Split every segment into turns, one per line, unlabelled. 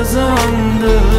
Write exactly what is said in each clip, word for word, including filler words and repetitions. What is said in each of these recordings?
kazandım.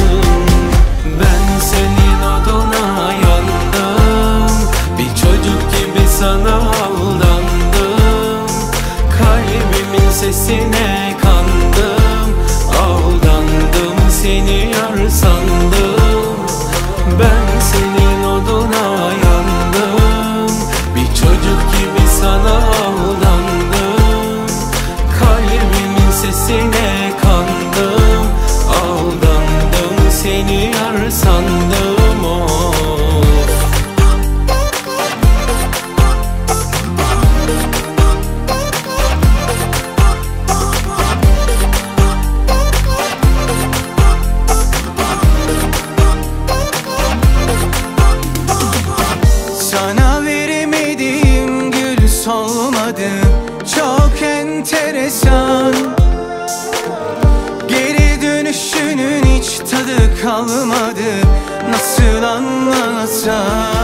Ben senin oduna yandım, bir çocuk gibi sana aldandım. Kalbimin sesine kandım, aldandım, seni yar sandım. Ben senin oduna yandım, bir çocuk gibi sana aldandım. Kalbimin sesine kandım, aldandım, seni yar sandım. Of.
Sana veremediğim gül solmadı, çok enteresan. Geri dönüşünün hiç tadı kalmadı, nasıl anlatsam.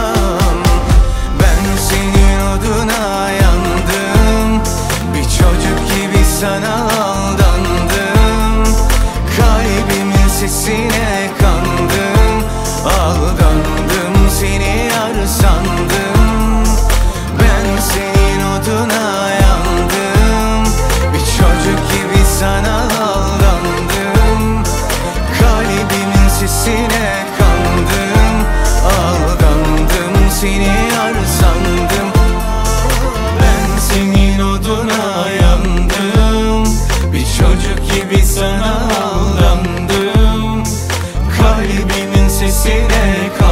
Ben senin oduna yandım, bir çocuk gibi sana aldandım. Kalbimin sesine kandım, aldandım, seni yar sandım. Ben senin oduna yandım, bir çocuk gibi sana aldandım. Kalbimin sesine kandım, aldandım, seni yar sandım. Ben senin oduna yandım, bir çocuk gibi sana aldandım. Kalbimin sesine kandım,